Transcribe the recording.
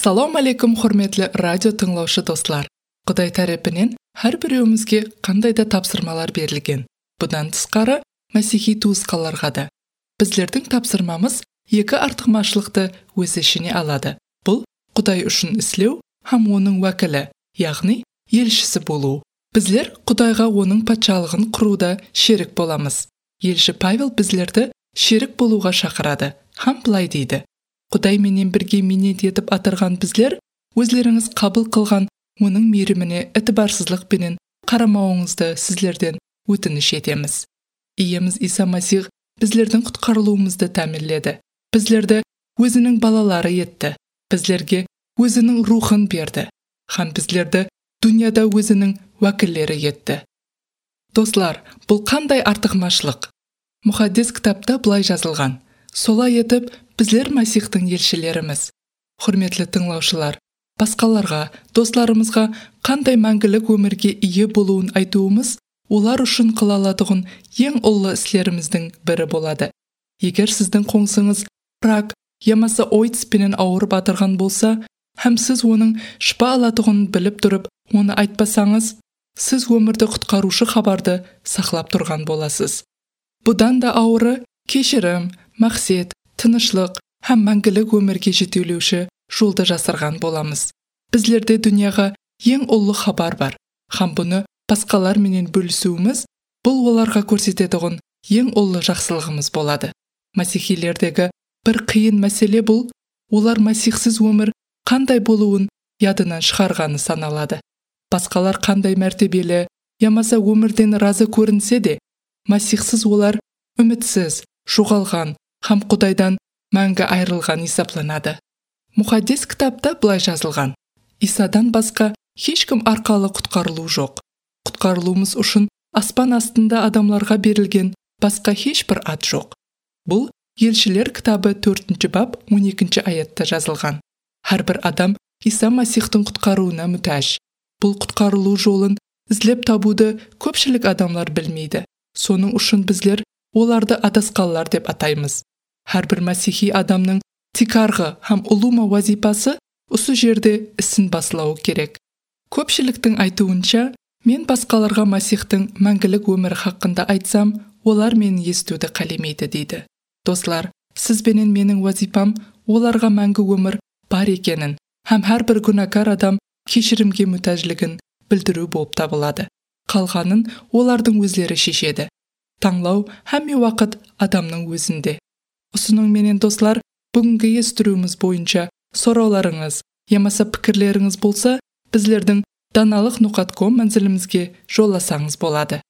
Ассалам алейкум, құрметлі радио тыңлаушы достар. Құдай тарапынан әр біреуімізге қандай да тапсырмалар берілген. Бұдан тысқары мәсихи туысқаларға да. Біздердің тапсырмамыз екі артықмашылықты өз ішіне алады. Бұл Құдай үшін іслеу, һәм оның уәкілі, яғни елшісі болу. Біздер Құдайға оның патшалығын құруда шерік боламыз. Елші Павел біздерді шерік болуға шақырады, һәм былай дейді: Құдай менен бірге минет етіп атырған біздер, өзлеріңіз қабыл қылған оның мейіріміне ітібарсызлықпенен қарамауыңызды сіздерден өтініш етеміз. Иеміз Иса Масих біздердің құтқарылуымызды тәмінледі. Біздерді өзінің балалары етті. Біздерге өзінің рухын берді. Һәм біздерді дүнияда өзінің уәкіллері етті. Достар, бұл қандай артықмашылық? Мұхаддис кітапта былай жазылған: солай етіп, біздер Масихтың елшілеріміз. Құрметлі тыңлаушылар, басқаларға, достарымызға қандай мәңгілік өмірге ие болуын айтуымыз олар үшін қыла алатұғын ең ұлы істеріміздің бірі болады. Егер сіздің қоңсыңыз рак, ямасы ойдспенен ауырып атырған болса, һәм сіз оның шипа алатұғын біліп тұрып, оны айтпасаңыз, сіз өмірді құтқарушы хабарды сақлап тұрған боласыз. Бұдан да ауыры кешірім, мақсет, тынышлық һәм мәңгілік өмірге жетелеуші жолды жасырған боламыз. Біздерде дүнияға ең ұлы хабар бар, һәм бұны басқалар менен бөлісуіміз, бұл оларға көрсететұғын ең ұлы жақсылығымыз болады. Масихилердегі бір қиын мәселе бұл, олар масихсіз өмір қандай болуын ядынан шығарғаны саналады. Басқалар қандай мәртебелі, ямаса өмірден разы көрінсе де, масихсіз олар үмітсіз, жоғалған һәм Құдайдан мәңгі айрылған есептелінеді. Мұхаддис кітапта былай жазылған: Исадан басқа ешкім арқалы құтқарылу жоқ. Құтқарылуымыз үшін аспан астында адамларға берілген басқа ешбір ат жоқ. Бұл Елшілер кітабы 4 бап 12 аятта жазылған. Әрбір адам Иса Масихтың құтқаруына мұқтаж. Бұл құтқарылу жолын іздеп табуды көпшілік адамлар білмейді. Соның үшін біздер оларды адасқанлар деп атаймыз. Әрбір масихи адамның тикарғы һәм ұлума вазипасы осы жерде ісін басылауы керек. Көпшіліктің айтуынша, мен басқаларға Масихтың мәңгілік өмірі хақында айтсам, олар мені естуді қалемейді дейді. Достар, сізбенен менің вазипам оларға мәңгі өмір бар екенін, һәм әрбір күнәкар адам кешірімге мұқтажлығын білдіру болып табылады. Қалғанын олардың өздері шешеді. Таңлау һәм уақыт адамның өзінде. Осының менен достар, бүгінгі естіруіміз бойынша сұрауларыңыз, ямаса пікірлеріңіз болса, біздердің даналық.com мәнзілімізге жоласаңыз болады.